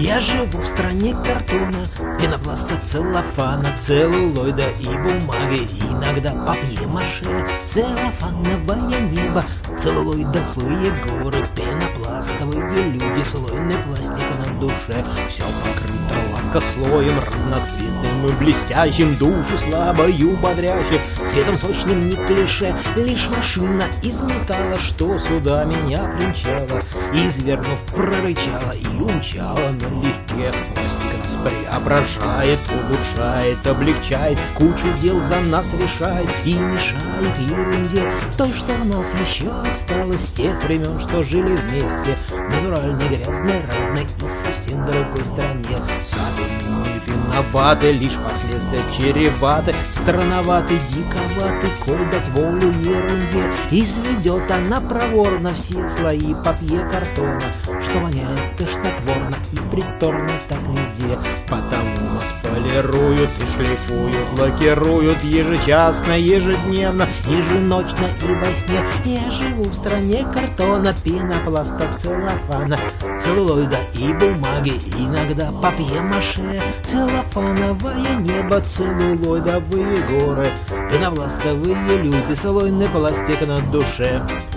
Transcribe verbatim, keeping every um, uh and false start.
Я живу в стране картона, пенопласта, целлофана, целлулоида и бумаги, иногда папье-маше, целлофановое небо, целлулоидовые горы, пенопластовые люди, слойный пластик на душе. Все покрыто лакослоем разноцветным и блестящим, душу слабою бодрящим, цветом сочным не клише. Лишь машина из металла, что сюда меня примчала, извернув, прорычала и умчала налегке. Пластик нас преображает, улучшает, облегчает, кучу дел за нас решает и мешает ерунде той, что в нас еще осталось с тех времен, что жили вместе, натуральной, грязной, разной и совсем другой стране. Сами мы виноваты, лишь последствия чреваты, странноваты, диковаты, коль дать волю ерунде. Изведет она проворно все слои папье-картона, что воняет тошнотворно и приторно так везде. Потому нас полируют и шлифуют, лакируют ежечасно, ежедневно, еженочно и во сне. Я живу в стране картона, пенопласта, целлофана, целлулоида и бумаги, иногда папье-маше, целлофановое небо, целлулоидовые горы, пенопластовые люди, слойный пластик на душе.